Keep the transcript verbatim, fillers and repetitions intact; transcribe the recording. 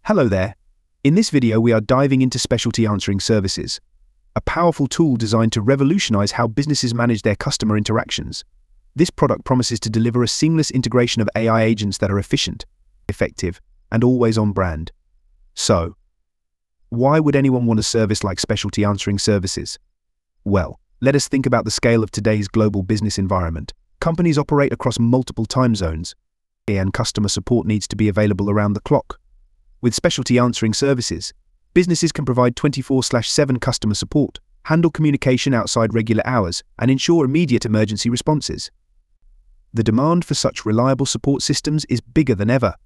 Hello there. In this video we are diving into Specialty Answering Services, a powerful tool designed to revolutionize how businesses manage their customer interactions. This product promises to deliver a seamless integration of A I agents that are efficient, effective, and always on brand. So, why would anyone want a service like Specialty Answering Services? Well, let us think about the scale of today's global business environment. Companies operate across multiple time zones, and customer support needs to be available around the clock. With Specialty Answering Services, businesses can provide twenty-four seven customer support, handle communication outside regular hours, and ensure immediate emergency responses. The demand for such reliable support systems is bigger than ever,